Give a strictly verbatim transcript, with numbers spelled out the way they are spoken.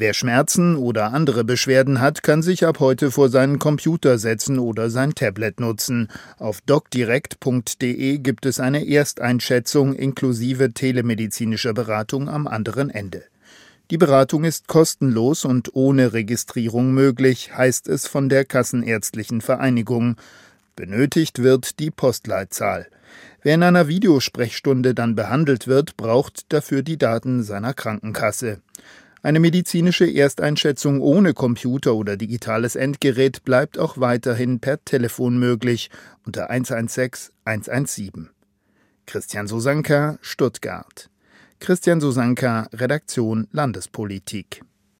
Wer Schmerzen oder andere Beschwerden hat, kann sich ab heute vor seinen Computer setzen oder sein Tablet nutzen. Auf docdirekt punkt de gibt es eine Ersteinschätzung inklusive telemedizinischer Beratung am anderen Ende. Die Beratung ist kostenlos und ohne Registrierung möglich, heißt es von der Kassenärztlichen Vereinigung. Benötigt wird die Postleitzahl. Wer in einer Videosprechstunde dann behandelt wird, braucht dafür die Daten seiner Krankenkasse. Eine medizinische Ersteinschätzung ohne Computer oder digitales Endgerät bleibt auch weiterhin per Telefon möglich unter eins eins sechs eins eins sieben. Christian Sosanka, Stuttgart. Christian Sosanka, Redaktion Landespolitik.